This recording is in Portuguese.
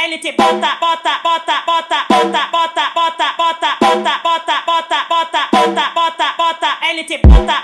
LT, bota, bota, bota, bota, bota, bota, bota, bota, bota, bota, bota, bota, bota, bota, bota, LT, bota.